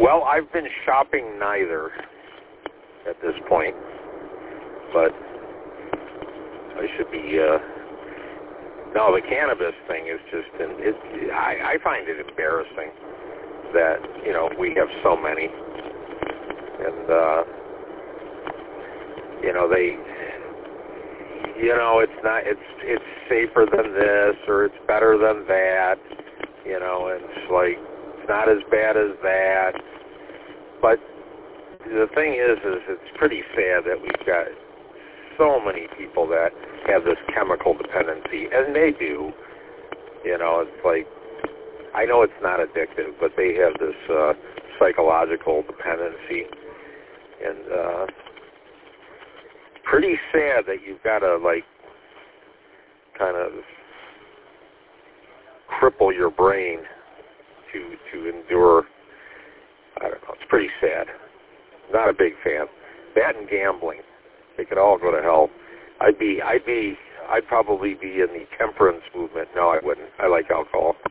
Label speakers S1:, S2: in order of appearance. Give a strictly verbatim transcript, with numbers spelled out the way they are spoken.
S1: Well, I've been shopping neither at this point, but I should be. Uh, no, the cannabis thing is just. It, I, I find it embarrassing that you know we have so many, and uh, you know they. You know, it's not. It's it's safer than this, or it's better than that. You know, and it's like it's not as bad as that. But the thing is, is it's pretty sad that we've got so many people that have this chemical dependency, and they do. You know, it's like I know it's not addictive, but they have this uh, psychological dependency, and. Uh, Pretty sad that you've got to, like, kind of cripple your brain to to endure. I don't know. It's pretty sad. Not a big fan. That and gambling. They could all go to hell. I'd be, I'd be, I'd probably be in the temperance movement. No, I wouldn't. I like alcohol.